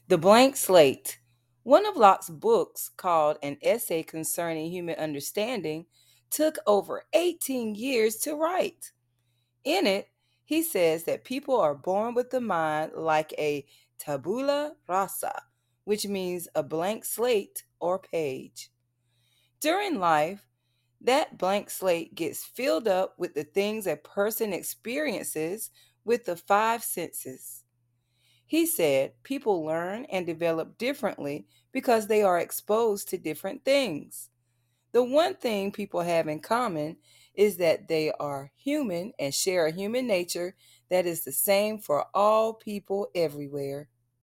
The Blank Slate. One of Locke's books, called An Essay Concerning Human Understanding, took over 18 years to write. In it, he says that people are born with the mind like a tabula rasa, which means a blank slate or page. During life, that blank slate gets filled up with the things a person experiences with the five senses. He said people learn and develop differently because they are exposed to different things. The one thing people have in common is that they are human and share a human nature that is the same for all people everywhere.